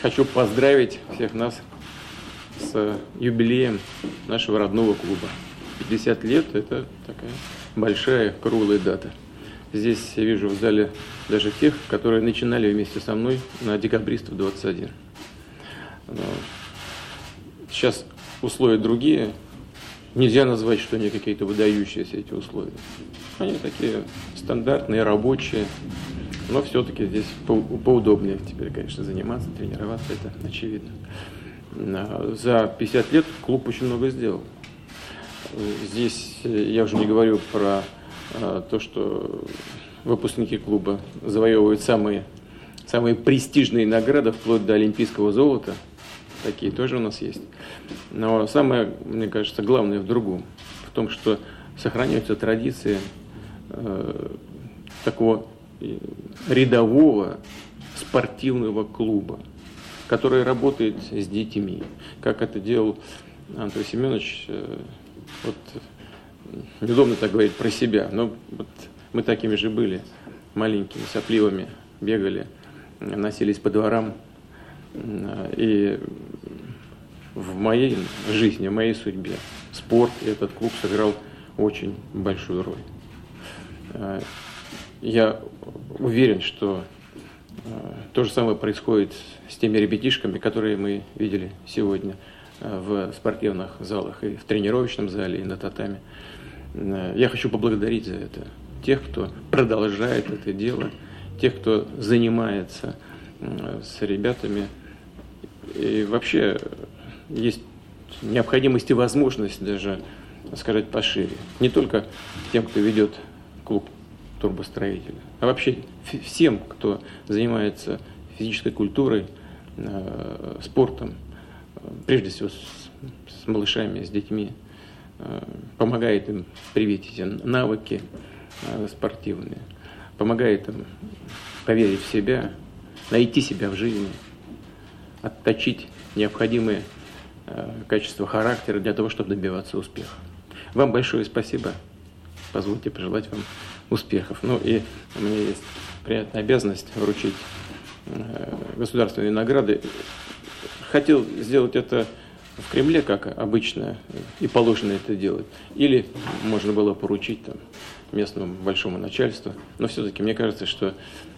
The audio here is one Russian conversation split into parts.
хочу поздравить всех нас с юбилеем нашего родного клуба. 50 лет – это такая большая круглая дата. Здесь я вижу в зале даже тех, которые начинали вместе со мной на Декабристов 21. Сейчас условия другие. Нельзя назвать, что они какие-то выдающиеся, эти условия. Они такие стандартные, рабочие. Но все-таки здесь поудобнее теперь, конечно, заниматься, тренироваться, это очевидно. За 50 лет клуб очень много сделал. Здесь я уже не говорю про то, что выпускники клуба завоевывают самые престижные награды, вплоть до олимпийского золота. Такие тоже у нас есть. Но самое, мне кажется, главное в другом. В том, что сохраняются традиции такого рядового спортивного клуба, который работает с детьми. Как это делал Анатолий Семенович, вот неудобно так говорить про себя, но вот мы такими же были, маленькими, сопливыми, бегали, носились по дворам. И в моей жизни, в моей судьбе спорт и этот клуб сыграл очень большую роль. Я уверен, что то же самое происходит с теми ребятишками, которые мы видели сегодня в спортивных залах, и в тренировочном зале, и на татами. Я хочу поблагодарить за это тех, кто продолжает это дело, тех, кто занимается с ребятами. И вообще есть необходимость и возможность даже сказать пошире. Не только тем, кто ведет клуб турбостроителя, а вообще всем, кто занимается физической культурой, спортом, прежде всего с малышами, с детьми, помогает им привить эти навыки спортивные, помогает им поверить в себя, найти себя в жизни, отточить необходимые качества характера для того, чтобы добиваться успеха. Вам большое спасибо. Позвольте пожелать вам успехов. Ну и у меня есть приятная обязанность вручить государственные награды. Хотел сделать это в Кремле, как обычно и положено это делать. Или можно было поручить там местному большому начальству. Но все-таки мне кажется, что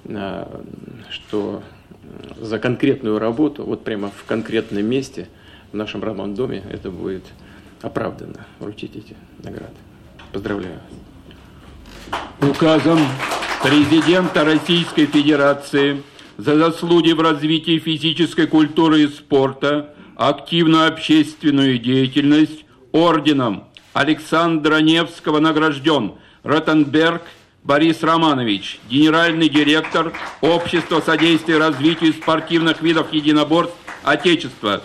за конкретную работу, вот прямо в конкретном месте, в нашем родном доме, это будет оправданно вручить эти награды. Поздравляю. Указом президента Российской Федерации за заслуги в развитии физической культуры и спорта, активную общественную деятельность орденом Александра Невского награжден Ротенберг Борис Романович, генеральный директор Общества содействия развитию спортивных видов единоборств Отечества.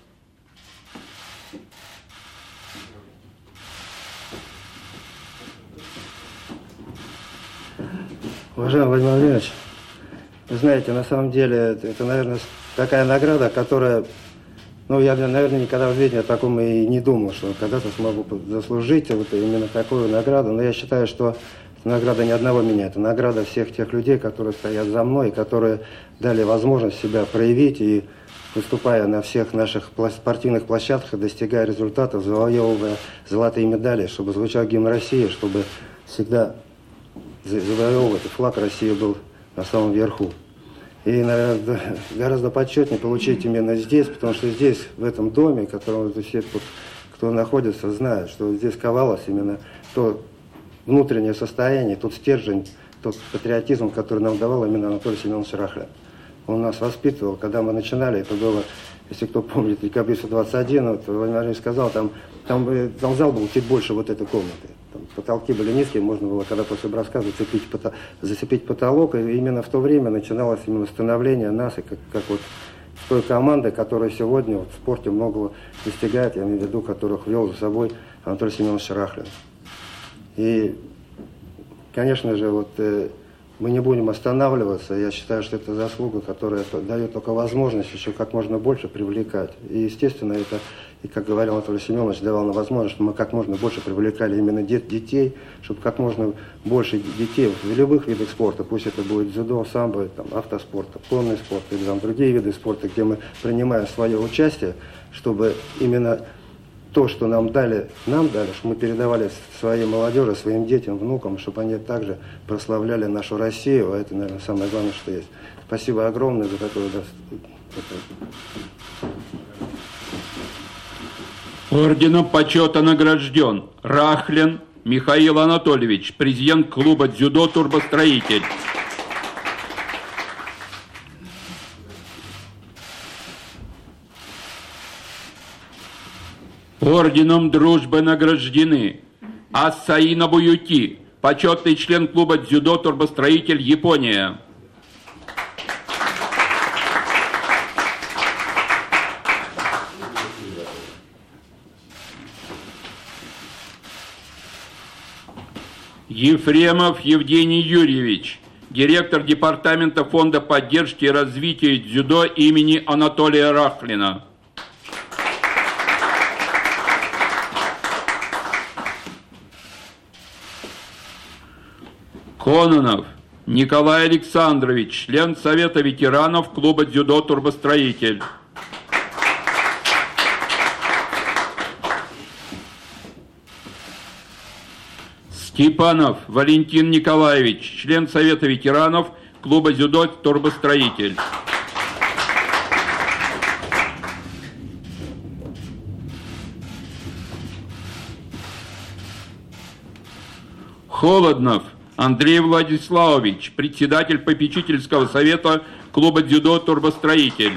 Уважаемый Владимир Владимирович, вы знаете, на самом деле, это, наверное, такая награда, которая, я, наверное, никогда в жизни о таком и не думал, что когда-то смогу заслужить вот именно такую награду. Но я считаю, что это награда не одного меня, это награда всех тех людей, которые стоят за мной, и которые дали возможность себя проявить и, выступая на всех наших спортивных площадках, достигая результатов, завоевывая золотые медали, чтобы звучал гимн России, чтобы всегда завоевывать, и флаг России был на самом верху. И, наверное, гораздо почетнее получить именно здесь, потому что здесь, в этом доме, в котором все, кто находится, знают, что здесь ковалось именно то внутреннее состояние, тот стержень, тот патриотизм, который нам давал именно Анатолий Семенович Рахля. Он нас воспитывал, когда мы начинали, это было, если кто помнит, Декабриста 21, вот Владимир Владимирович сказал, там зал был чуть больше вот этой комнаты. Там потолки были низкие, можно было, когда после броска зацепить потолок. И именно в то время начиналось именно становление нас, и как вот той команды, которая сегодня вот в спорте многого достигает, я имею в виду, которых вел за собой Анатолий Семенович Рахлин. И, конечно же, вот мы не будем останавливаться. Я считаю, что это заслуга, которая дает только возможность еще как можно больше привлекать. И, естественно, это, и как говорил Анатолий Семенович, давал нам возможность, чтобы мы как можно больше привлекали именно детей, чтобы как можно больше детей в любых видах спорта, пусть это будет дзюдо, самбо, там, автоспорт, конный спорт или там, другие виды спорта, где мы принимаем свое участие, чтобы именно то, что нам дали, чтобы мы передавали своей молодежи, своим детям, внукам, чтобы они также прославляли нашу Россию. А это, наверное, самое главное, что есть. Спасибо огромное за такое. Орденом почета награжден Рахлин Михаил Анатольевич, президент клуба дзюдо «Турбостроитель». Орденом дружбы награждены Асаина Буюти, почетный член клуба дзюдо «Турбостроитель», Япония. Ефремов Евгений Юрьевич, директор департамента фонда поддержки и развития дзюдо имени Анатолия Рахлина. Кононов Николай Александрович, член Совета ветеранов клуба дзюдо «Турбостроитель». Степанов Валентин Николаевич, член Совета ветеранов клуба дзюдо «Турбостроитель». Холоднов Андрей Владиславович, председатель попечительского совета клуба дзюдо «Турбостроитель».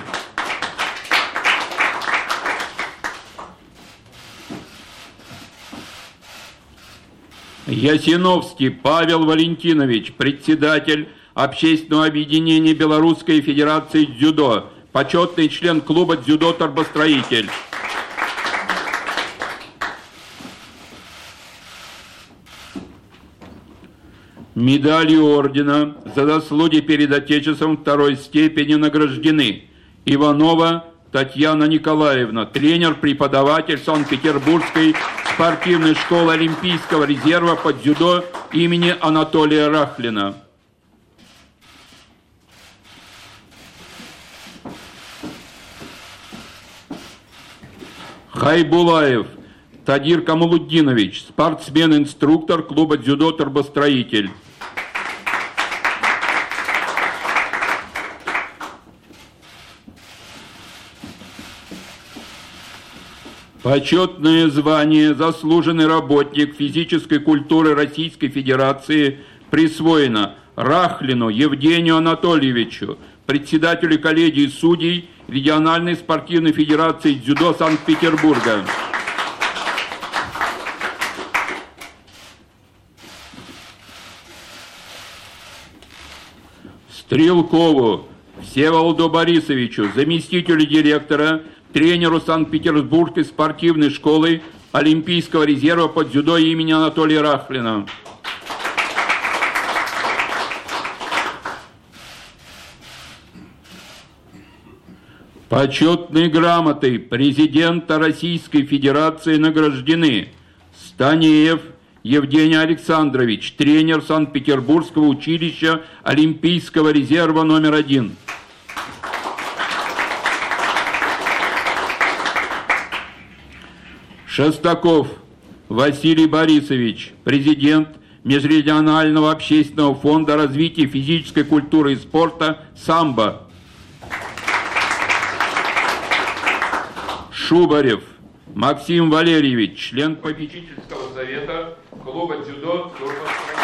Ясиновский Павел Валентинович, председатель общественного объединения Белорусской Федерации дзюдо, почетный член клуба дзюдо «Турбостроитель». Медалью ордена за заслуги перед Отечеством второй степени награждены Иванова Татьяна Николаевна, тренер-преподаватель Санкт-Петербургской спортивной школы Олимпийского резерва по дзюдо имени Анатолия Рахлина. Хайбулаев Тадир Камалуддинович, спортсмен-инструктор клуба дзюдо «Турбостроитель». Почетное звание «Заслуженный работник физической культуры Российской Федерации» присвоено Рахлину Евгению Анатольевичу, председателю коллегии судей Региональной спортивной федерации дзюдо Санкт-Петербурга. Стрелкову Всеволоду Борисовичу, заместителю директора, тренеру Санкт-Петербургской спортивной школы Олимпийского резерва по дзюдо имени Анатолия Рахлина. Почетной грамотой президента Российской Федерации награждены Станеев Евгений Александрович, тренер Санкт-Петербургского училища Олимпийского резерва номер 1. Шестаков Василий Борисович, президент Межрегионального общественного фонда развития физической культуры и спорта «Самбо». Шубарев Максим Валерьевич, член попечительского совета клуба дзюдо «Турбостроитель».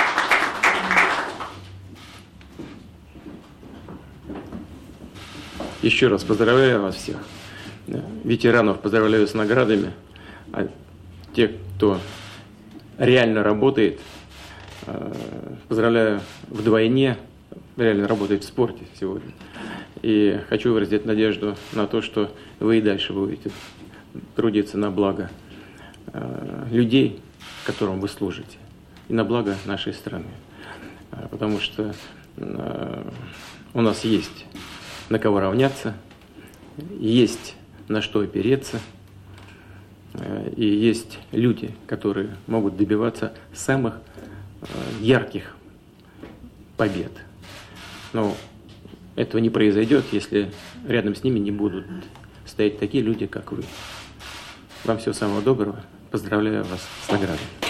Еще раз поздравляю вас всех. Ветеранов поздравляю с наградами. А тех, кто реально работает, поздравляю вдвойне, реально работает в спорте сегодня. И хочу выразить надежду на то, что вы и дальше будете трудиться на благо людей, которым вы служите, и на благо нашей страны. Потому что у нас есть на кого равняться, есть на что опереться, и есть люди, которые могут добиваться самых ярких побед. Но этого не произойдет, если рядом с ними не будут стоять такие люди, как вы. Вам всего самого доброго. Поздравляю вас с наградой.